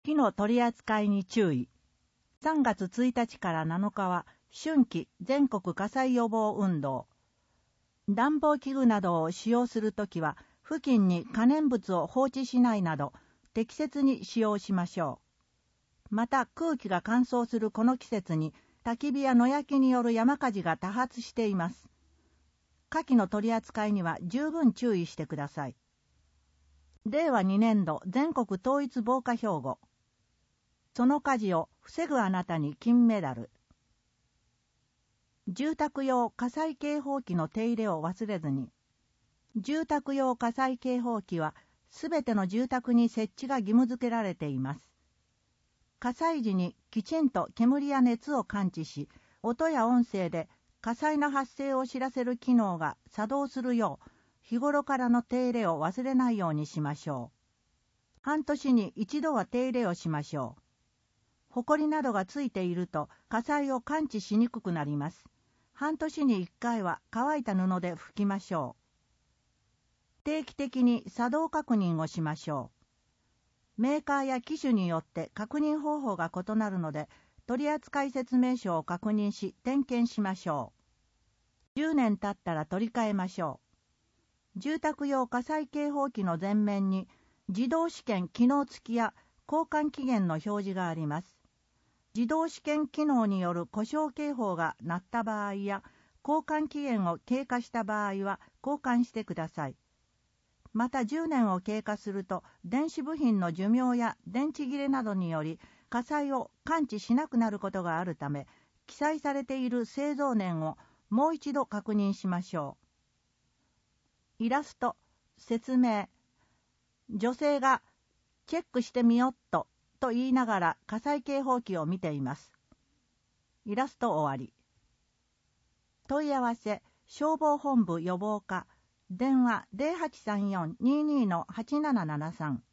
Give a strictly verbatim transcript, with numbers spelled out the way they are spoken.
火の取り扱いに注意。さんがつついたちからなのかは春季全国火災予防運動。暖房器具などを使用するときは付近に可燃物を放置しないなど適切に使用しましょう。また空気が乾燥するこの季節に焚き火や野焼きによる山火事が多発しています。火器の取り扱いには十分注意してください。れいわにねんど全国統一防火標語。その火事を防ぐあなたに金メダル。住宅用火災警報器の手入れを忘れずに。住宅用火災警報器はすべての住宅に設置が義務付けられています。火災時にきちんと煙や熱を感知し、音や音声で火災の発生を知らせる機能が作動するよう、日頃からの手入れを忘れないようにしましょう。半年に一度は手入れをしましょう。ほこりなどがついていると火災を感知しにくくなります。半年にいっかいは乾いた布で拭きましょう。定期的に作動確認をしましょう。メーカーや機種によって確認方法が異なるので、取扱説明書を確認し点検しましょう。じゅうねん経ったら取り替えましょう。住宅用火災警報器の前面に自動試験機能付きや交換期限の表示があります。自動試験機能による故障警報が鳴った場合や交換期限を経過した場合は交換してください。またじゅうねんを経過すると電子部品の寿命や電池切れなどにより火災を感知しなくなることがあるため、記載されている製造年をもう一度確認しましょう。イラスト、説明。女性がチェックしてみよっとと言いながら火災警報器を見ています。イラスト終わり。問い合わせ、消防本部予防課、電話 ゼロはちさんよん にーにー はちななななさん。